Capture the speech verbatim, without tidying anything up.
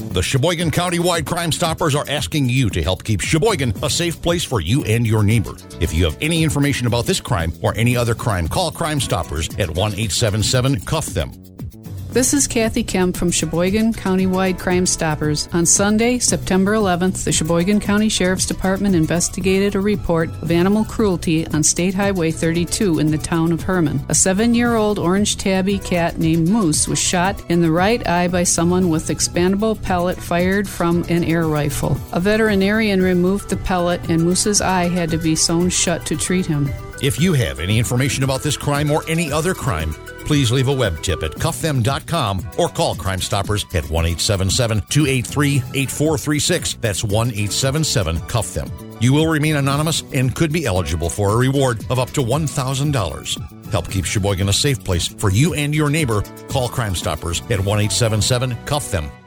The Sheboygan County-wide Crime Stoppers are asking you to help keep Sheboygan a safe place for you and your neighbor. If you have any information about this crime or any other crime, call Crime Stoppers at one eight seven seven, C U F F, them. This is Kathy Kemp from Sheboygan County-wide Crime Stoppers. On Sunday, September eleventh, the Sheboygan County Sheriff's Department investigated a report of animal cruelty on State Highway thirty-two in the town of Herman. A seven-year-old orange tabby cat named Moose was shot in the right eye by someone with expandable pellet fired from an air rifle. A veterinarian removed the pellet and Moose's eye had to be sewn shut to treat him. If you have any information about this crime or any other crime, please leave a web tip at cuff them dot com or call Crime Stoppers at one eight seven seven, two eight three, eight four three six. That's one eight seven seven, C U F F, them. You will remain anonymous and could be eligible for a reward of up to one thousand dollars. Help keep Sheboygan a safe place for you and your neighbor. Call Crime Stoppers at one eight seven seven, C U F F, them.